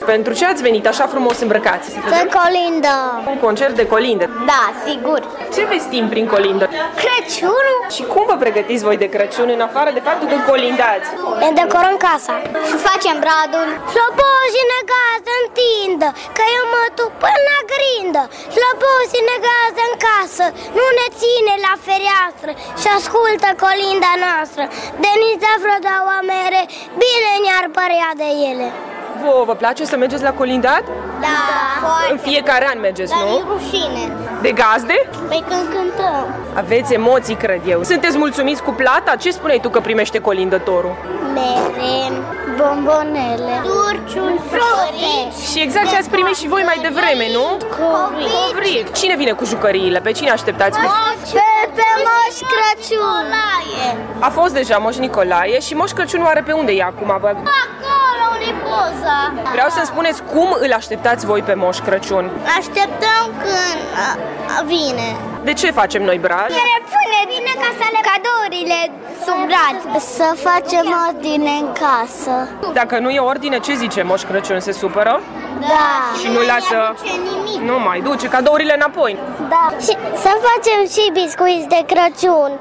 Pentru ce ați venit așa frumos îmbrăcați? Să colindăm. Un concert de colindă. Da, sigur. Ce vestim prin colindă? Crăciunul. Și cum vă pregătiți voi de Crăciun în afară de faptul că colindați? Ne decorăm casa. Și facem bradul. Slăboșine gază întindă, că eu mă duc până la grindă. Slăboșine gază în casă, nu ne ține la fereastră și ascultă colinda noastră. Denița vreo două mere, bine ne-ar părea de ele. Vă place să mergeți la colindat? Da. În fiecare an mergeți, Dar nu? e rușine. De gazde? Păi când cântăm. Aveți emoții, cred eu. Sunteți mulțumiți cu plata? Ce spuneai tu că primește colindătorul? Mere, bombonele, dulciuri, fructe. Și exact ce ați primit și voi mai devreme, nu? Covric. Cine vine cu jucăriile? Pe cine așteptați? Pe Moș Crăciun. A fost deja Moș Nicolae și Moș Crăciunul are pe unde e acum? Acolo unde poza. Vreau să-mi spuneți cum îl așteptați voi pe Moș Crăciun. Așteptăm când vine. De ce facem noi brad? Vine ca să le cadourile sub brad. Să facem ordine în casă. Dacă nu e ordine, ce zice Moș Crăciun? Se supără? Da. Și nu lasă... Nu mai duce cadourile înapoi. Da. Și să facem și biscuiți de Crăciun.